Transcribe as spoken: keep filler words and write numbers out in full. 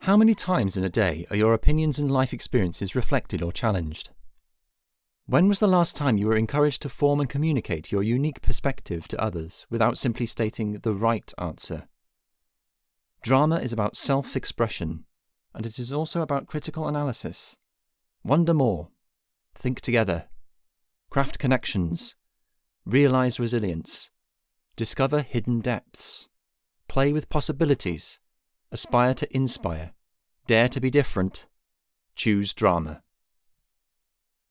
How many times in a day are your opinions and life experiences reflected or challenged? When was the last time you were encouraged to form and communicate your unique perspective to others without simply stating the right answer? Drama is about self-expression, and it is also about critical analysis. Wonder more. Think together. Craft connections. Realize resilience. Discover hidden depths. Play with possibilities. Aspire to inspire. Dare to be different. Choose drama.